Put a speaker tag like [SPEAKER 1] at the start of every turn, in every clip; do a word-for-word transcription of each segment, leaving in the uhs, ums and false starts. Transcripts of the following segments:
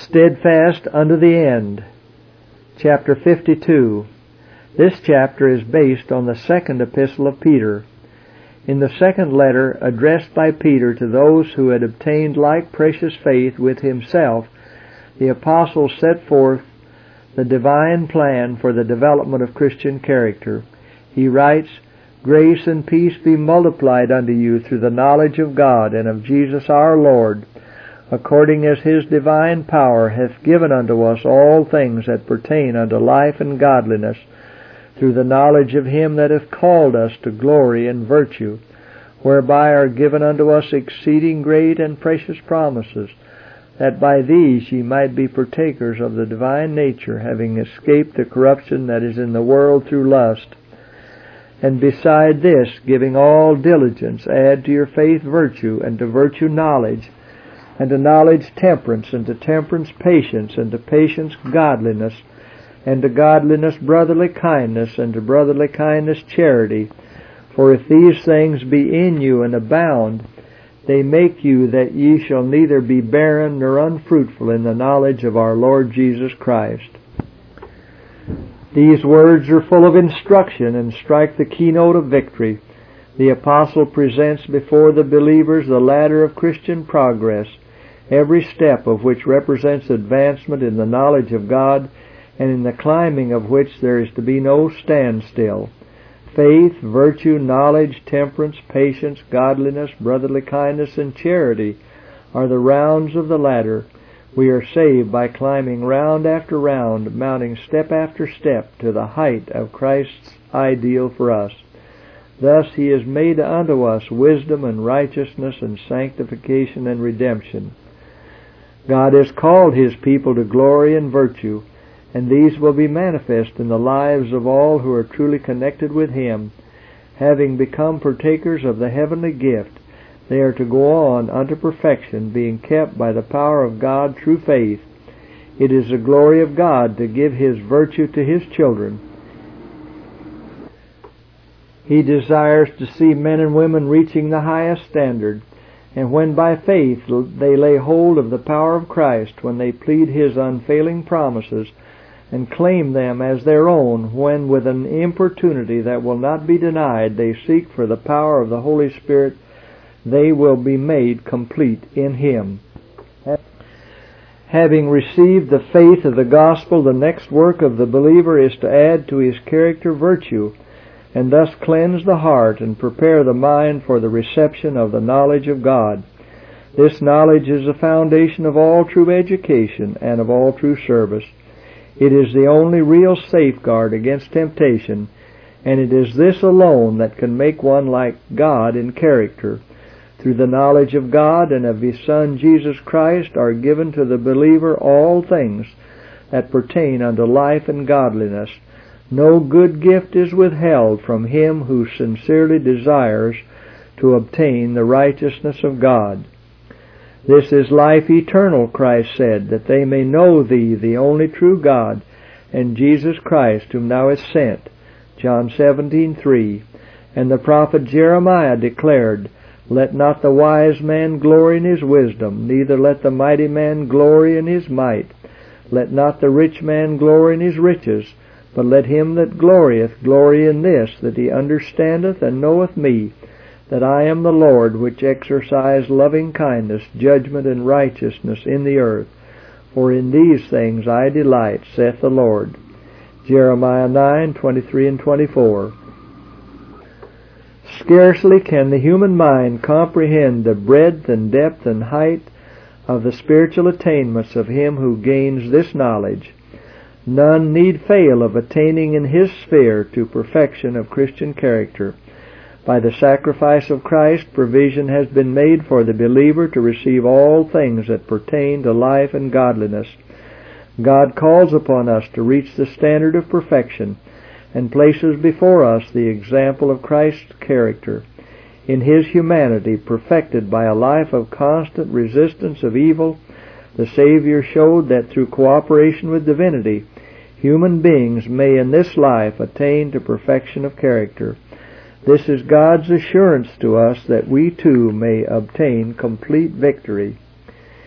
[SPEAKER 1] Steadfast unto the end. Chapter fifty-two. This chapter is based on the second epistle of Peter. In the second letter, addressed by Peter to those who had obtained like precious faith with himself, the apostle set forth the divine plan for the development of Christian character. He writes, "Grace and peace be multiplied unto you through the knowledge of God and of Jesus our Lord, according as his divine power hath given unto us all things that pertain unto life and godliness, through the knowledge of him that hath called us to glory and virtue, whereby are given unto us exceeding great and precious promises, that by these ye might be partakers of the divine nature, having escaped the corruption that is in the world through lust. And beside this, giving all diligence, add to your faith virtue, and to virtue knowledge, and to knowledge temperance, and to temperance patience, and to patience godliness, and to godliness brotherly kindness, and to brotherly kindness charity. For if these things be in you and abound, they make you that ye shall neither be barren nor unfruitful in the knowledge of our Lord Jesus Christ." These words are full of instruction and strike the keynote of victory. The apostle presents before the believers the ladder of Christian progress, every step of which represents advancement in the knowledge of God, and in the climbing of which there is to be no standstill. Faith, virtue, knowledge, temperance, patience, godliness, brotherly kindness, and charity are the rounds of the ladder. We are saved by climbing round after round, mounting step after step to the height of Christ's ideal for us. Thus he has made unto us wisdom and righteousness and sanctification and redemption. God has called his people to glory and virtue, and these will be manifest in the lives of all who are truly connected with him. Having become partakers of the heavenly gift, they are to go on unto perfection, being kept by the power of God through faith. It is the glory of God to give his virtue to his children. He desires to see men and women reaching the highest standard, and when by faith they lay hold of the power of Christ, when they plead his unfailing promises, and claim them as their own, when with an importunity that will not be denied they seek for the power of the Holy Spirit, they will be made complete in him. Having received the faith of the gospel, the next work of the believer is to add to his character virtue, and thus cleanse the heart and prepare the mind for the reception of the knowledge of God. This knowledge is the foundation of all true education and of all true service. It is the only real safeguard against temptation, and it is this alone that can make one like God in character. Through the knowledge of God and of his Son Jesus Christ are given to the believer all things that pertain unto life and godliness. No good gift is withheld from him who sincerely desires to obtain the righteousness of God. "This is life eternal," Christ said, "that they may know thee, the only true God, and Jesus Christ, whom thou hast sent." John seventeen three. And the prophet Jeremiah declared, "Let not the wise man glory in his wisdom, neither let the mighty man glory in his might. Let not the rich man glory in his riches, but let him that glorieth glory in this, that he understandeth and knoweth me, that I am the Lord, which exercise loving kindness, judgment, and righteousness in the earth. For in these things I delight, saith the Lord." Jeremiah nine twenty-three and twenty-four. Scarcely can the human mind comprehend the breadth and depth and height of the spiritual attainments of him who gains this knowledge. None need fail of attaining in his sphere to perfection of Christian character. By the sacrifice of Christ, provision has been made for the believer to receive all things that pertain to life and godliness. God calls upon us to reach the standard of perfection, and places before us the example of Christ's character. In his humanity, perfected by a life of constant resistance of evil, the Savior showed that through cooperation with divinity, human beings may in this life attain to perfection of character. This is God's assurance to us that we too may obtain complete victory.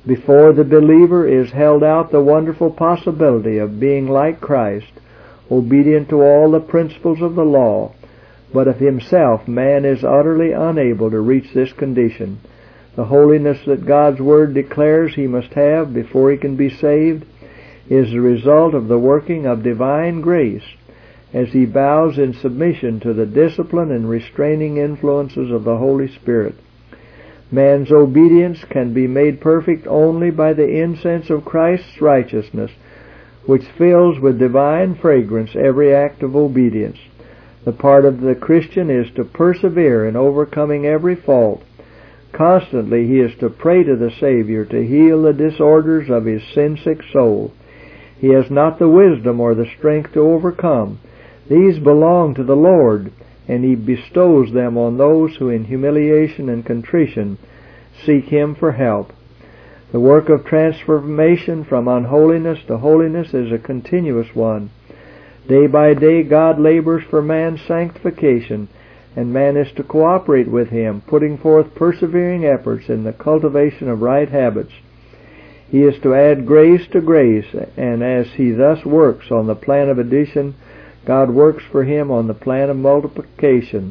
[SPEAKER 1] Before the believer is held out the wonderful possibility of being like Christ, obedient to all the principles of the law, but of himself man is utterly unable to reach this condition. The holiness that God's Word declares he must have before he can be saved is the result of the working of divine grace as he bows in submission to the discipline and restraining influences of the Holy Spirit. Man's obedience can be made perfect only by the incense of Christ's righteousness, which fills with divine fragrance every act of obedience. The part of the Christian is to persevere in overcoming every fault. Constantly he is to pray to the Savior to heal the disorders of his sin-sick soul. He has not the wisdom or the strength to overcome. These belong to the Lord, and he bestows them on those who in humiliation and contrition seek him for help. The work of transformation from unholiness to holiness is a continuous one. Day by day God labors for man's sanctification, and man is to cooperate with him, putting forth persevering efforts in the cultivation of right habits. He is to add grace to grace, and as he thus works on the plan of addition, God works for him on the plan of multiplication.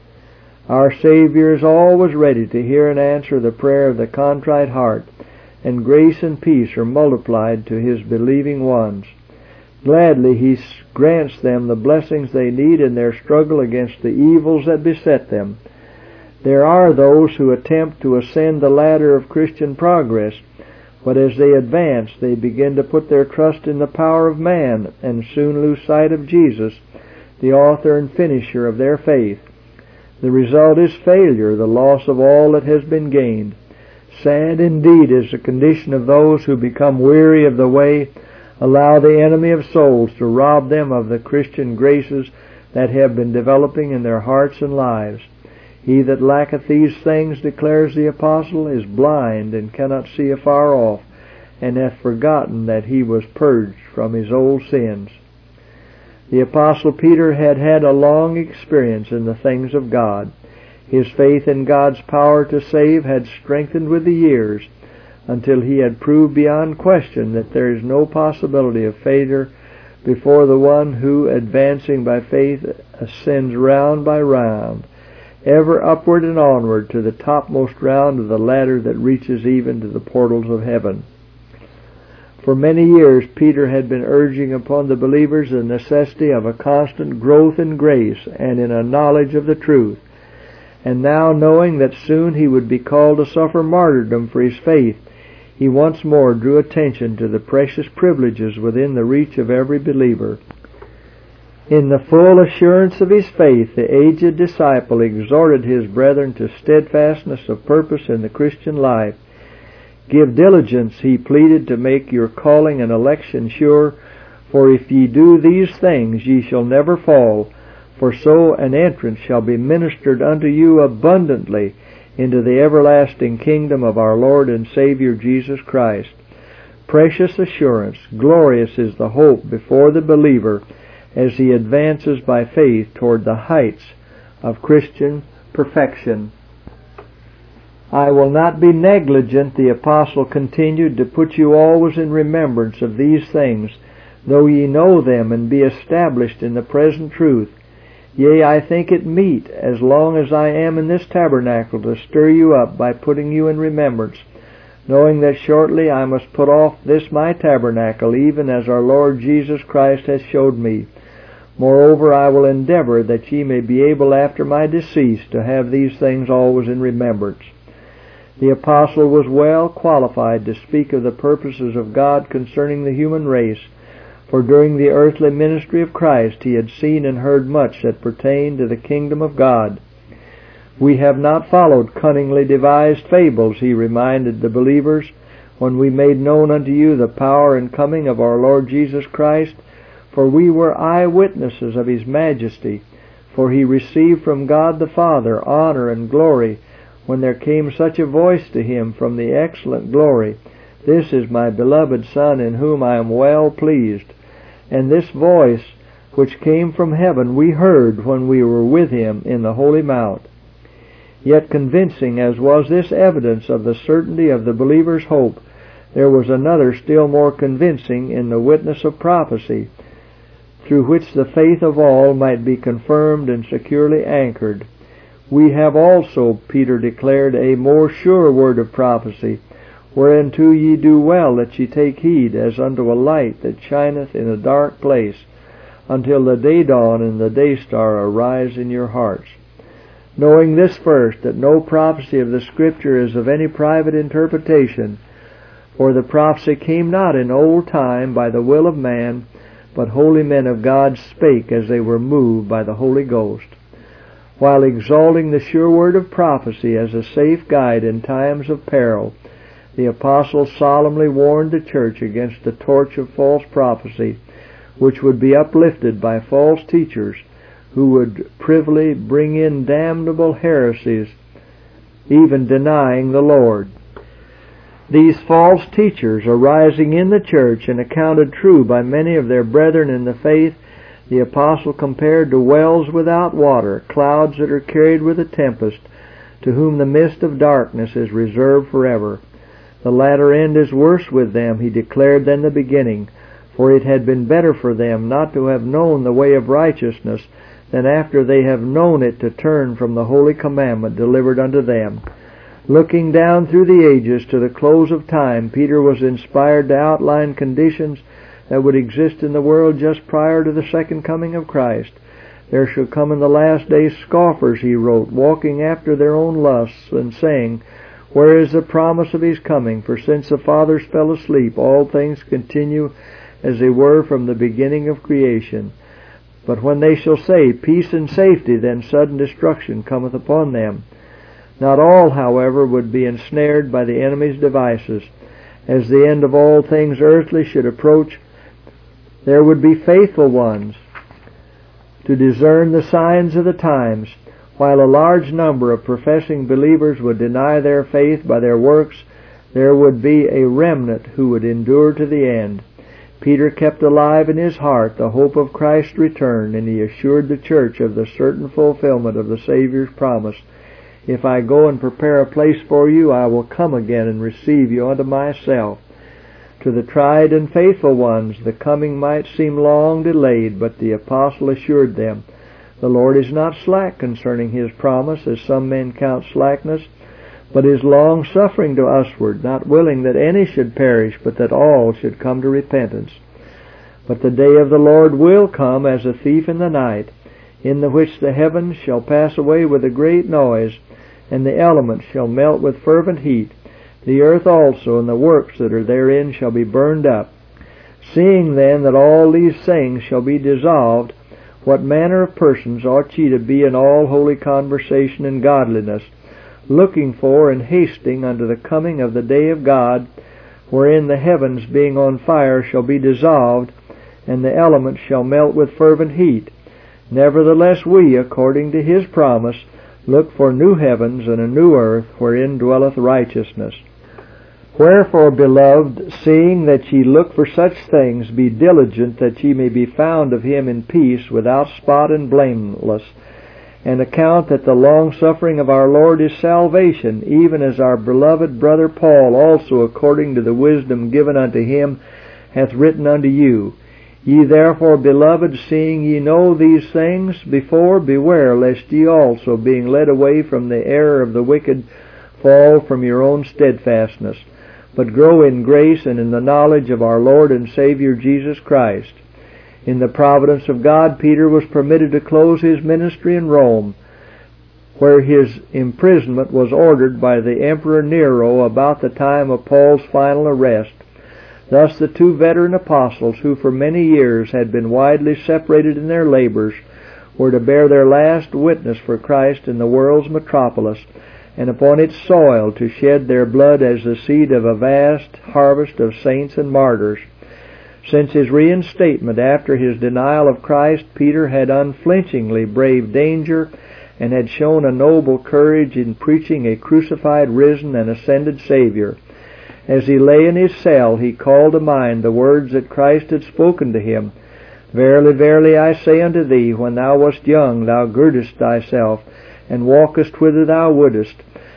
[SPEAKER 1] Our Savior is always ready to hear and answer the prayer of the contrite heart, and grace and peace are multiplied to his believing ones. Gladly he grants them the blessings they need in their struggle against the evils that beset them. There are those who attempt to ascend the ladder of Christian progress, but as they advance they begin to put their trust in the power of man and soon lose sight of Jesus, the author and finisher of their faith. The result is failure, the loss of all that has been gained. Sad indeed is the condition of those who become weary of the way, allow the enemy of souls to rob them of the Christian graces that have been developing in their hearts and lives. He that lacketh these things, declares the apostle, is blind and cannot see afar off, and hath forgotten that he was purged from his old sins. The apostle Peter had had a long experience in the things of God. His faith in God's power to save had strengthened with the years, until he had proved beyond question that there is no possibility of failure before the one who, advancing by faith, ascends round by round, ever upward and onward to the topmost round of the ladder that reaches even to the portals of heaven. For many years Peter had been urging upon the believers the necessity of a constant growth in grace and in a knowledge of the truth, and now, knowing that soon he would be called to suffer martyrdom for his faith, he once more drew attention to the precious privileges within the reach of every believer. In the full assurance of his faith, the aged disciple exhorted his brethren to steadfastness of purpose in the Christian life. Give diligence, he pleaded, to make your calling and election sure, for if ye do these things ye shall never fall, for so an entrance shall be ministered unto you abundantly into the everlasting kingdom of our Lord and Savior Jesus Christ. Precious assurance, glorious is the hope before the believer as he advances by faith toward the heights of Christian perfection. I will not be negligent, the apostle continued, to put you always in remembrance of these things, though ye know them and be established in the present truth. Yea, I think it meet, as long as I am in this tabernacle, to stir you up by putting you in remembrance, knowing that shortly I must put off this my tabernacle, even as our Lord Jesus Christ has showed me. Moreover, I will endeavor that ye may be able after my decease to have these things always in remembrance. The apostle was well qualified to speak of the purposes of God concerning the human race, for during the earthly ministry of Christ he had seen and heard much that pertained to the kingdom of God. We have not followed cunningly devised fables, he reminded the believers, when we made known unto you the power and coming of our Lord Jesus Christ, for we were eyewitnesses of his majesty, for he received from God the Father honor and glory, when there came such a voice to him from the excellent glory, This is my beloved Son, in whom I am well pleased. And this voice, which came from heaven, we heard when we were with him in the holy mount. Yet convincing as was this evidence of the certainty of the believer's hope, there was another still more convincing in the witness of prophecy, through which the faith of all might be confirmed and securely anchored. We have also, Peter declared, a more sure word of prophecy, whereunto ye do well that ye take heed, as unto a light that shineth in a dark place, until the day dawn and the day star arise in your hearts. Knowing this first, that no prophecy of the Scripture is of any private interpretation, for the prophecy came not in old time by the will of man, but holy men of God spake as they were moved by the Holy Ghost. While exalting the sure word of prophecy as a safe guide in times of peril, the Apostle solemnly warned the church against the torch of false prophecy, which would be uplifted by false teachers who would privily bring in damnable heresies, even denying the Lord. These false teachers arising in the church and accounted true by many of their brethren in the faith, the Apostle compared to wells without water, clouds that are carried with a tempest, to whom the mist of darkness is reserved forever. The latter end is worse with them, he declared, than the beginning, for it had been better for them not to have known the way of righteousness, than after they have known it to turn from the holy commandment delivered unto them. Looking down through the ages to the close of time, Peter was inspired to outline conditions that would exist in the world just prior to the second coming of Christ. There shall come in the last days scoffers, he wrote, walking after their own lusts, and saying, Where is the promise of his coming? For since the fathers fell asleep, all things continue as they were from the beginning of creation. But when they shall say, Peace and safety, then sudden destruction cometh upon them. Not all, however, would be ensnared by the enemy's devices. As the end of all things earthly should approach, there would be faithful ones to discern the signs of the times. While a large number of professing believers would deny their faith by their works, there would be a remnant who would endure to the end. Peter kept alive in his heart the hope of Christ's return, and he assured the church of the certain fulfillment of the Savior's promise. If I go and prepare a place for you, I will come again and receive you unto myself. To the tried and faithful ones, the coming might seem long delayed, but the apostle assured them, The Lord is not slack concerning his promise, as some men count slackness, but is long-suffering to usward, not willing that any should perish, but that all should come to repentance. But the day of the Lord will come as a thief in the night, in the which the heavens shall pass away with a great noise, and the elements shall melt with fervent heat. The earth also and the works that are therein shall be burned up. Seeing then that all these things shall be dissolved, what manner of persons ought ye to be in all holy conversation and godliness, looking for and hasting unto the coming of the day of God, wherein the heavens being on fire shall be dissolved, and the elements shall melt with fervent heat. Nevertheless we, according to his promise, look for new heavens and a new earth, wherein dwelleth righteousness. Wherefore, beloved, seeing that ye look for such things, be diligent that ye may be found of him in peace, without spot and blameless, and account that the long-suffering of our Lord is salvation, even as our beloved brother Paul also, according to the wisdom given unto him, hath written unto you. Ye therefore, beloved, seeing ye know these things before, beware lest ye also, being led away from the error of the wicked, fall from your own steadfastness, but grow in grace and in the knowledge of our Lord and Savior Jesus Christ. In the providence of God, Peter was permitted to close his ministry in Rome, where his imprisonment was ordered by the Emperor Nero about the time of Paul's final arrest. Thus the two veteran apostles, who for many years had been widely separated in their labors, were to bear their last witness for Christ in the world's metropolis, and upon its soil to shed their blood as the seed of a vast harvest of saints and martyrs. Since his reinstatement after his denial of Christ, Peter had unflinchingly braved danger and had shown a noble courage in preaching a crucified, risen, and ascended Savior. As he lay in his cell, he called to mind the words that Christ had spoken to him. Verily, verily, I say unto thee, when thou wast young, thou girdest thyself, and walkest whither thou wouldest.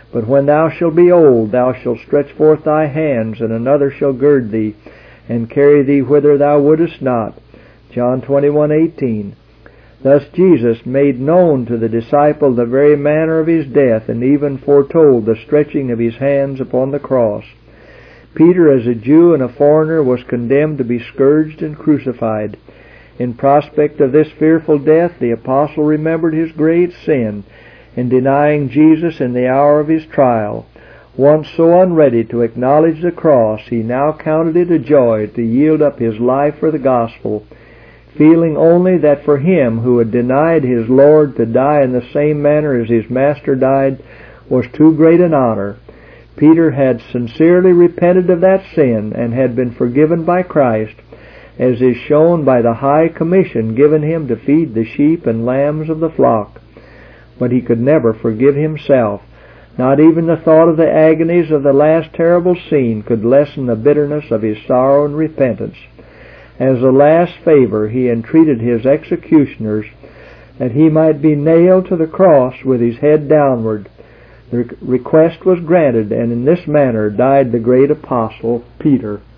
[SPEAKER 1] But when thou shalt be old, thou shalt stretch forth thy hands, and another shall gird thee, and carry thee whither thou wouldest not. John twenty-one eighteen. Thus Jesus made known to the disciple the very manner of his death, and even foretold the stretching of his hands upon the cross. Peter, as a Jew and a foreigner, was condemned to be scourged and crucified. In prospect of this fearful death, the apostle remembered his great sin in denying Jesus in the hour of his trial. Once so unready to acknowledge the cross, he now counted it a joy to yield up his life for the gospel, feeling only that for him who had denied his Lord to die in the same manner as his Master died was too great an honor. Peter had sincerely repented of that sin and had been forgiven by Christ, as is shown by the high commission given him to feed the sheep and lambs of the flock. But he could never forgive himself. Not even the thought of the agonies of the last terrible scene could lessen the bitterness of his sorrow and repentance. As a last favor, he entreated his executioners that he might be nailed to the cross with his head downward. The request was granted, and in this manner died the great apostle Peter.